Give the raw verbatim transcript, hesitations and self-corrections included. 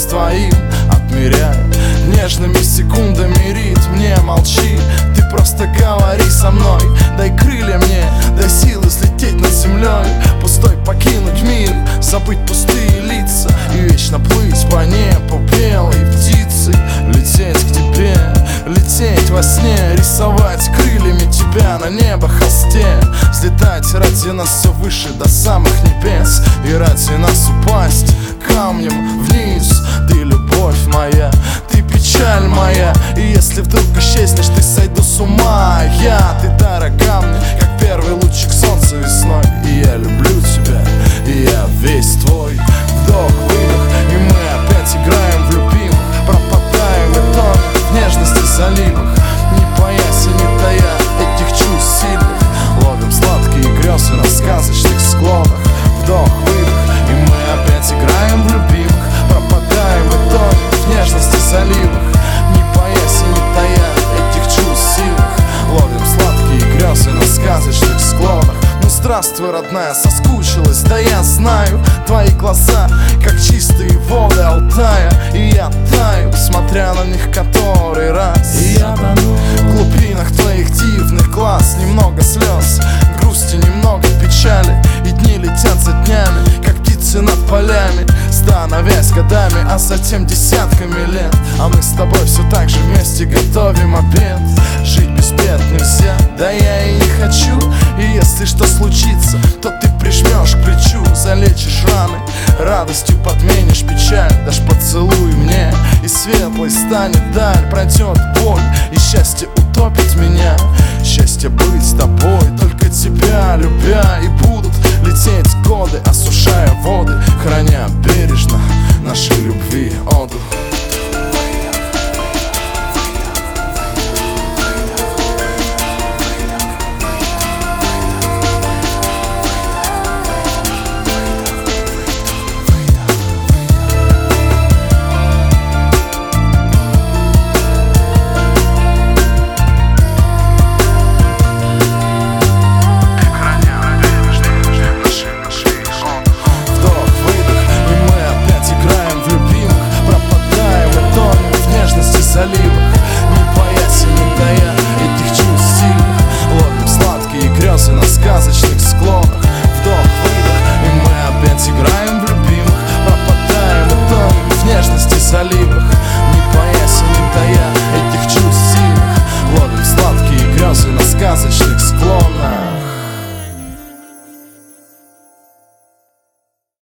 с твоим отмеряю нежными секундами ритм. Не молчи, ты просто говори со мной. Дай крылья мне, дай силы слететь над землей, пустой покинуть мир, забыть пустые лица и вечно плыть по небу белой птицей. Лететь к тебе, лететь во сне, рисовать крыльями тебя на небо холсте. Взлетать ради нас все выше до самых небес, и ради нас упасть камнем вниз. Ты любовь моя, ты печаль моя, и если вдруг исчезнешь, ты сойду с ума. Я, ты дорога мне, как первый лучик солнца весной. И я люблю тебя, и я весь твой. Вдох-выдох, и мы опять играем в любимых, пропадаем и тонем в нежности заливах, не боясь и не тая этих чувств сильных. Ловим сладкие грезы на сказочных склонах. Вдох-выдох, и мы опять играем в любимых, пропадаем и тонем в нежности заливах, не боясь и не тая этих чувств сильных. Ловим сладкие грезы на сказочных склонах. Ну здравствуй, родная, соскучилась, да я знаю. Твои глаза, как чистые воды Алтая, и я таю, смотря на них который раз. И я тону в глубинах твоих дивных глаз. Немного слез, грусти, немного печали, и дни летят за днями, как птицы над полями, становясь годами, а затем десятками лет. А мы с тобой все так же вместе готовим обед. Жить без бед нельзя, да я и не хочу. И если что случится, то ты прижмешь к плечу, залечишь раны, радостью подменишь печаль. Дашь поцелуй мне, и светлой станет даль. Пройдет боль, и счастье утопит меня. Счастье быть с тобой, только тебя любя. И будут лететь годы, осушая воды, храня бережно нашей любви оду.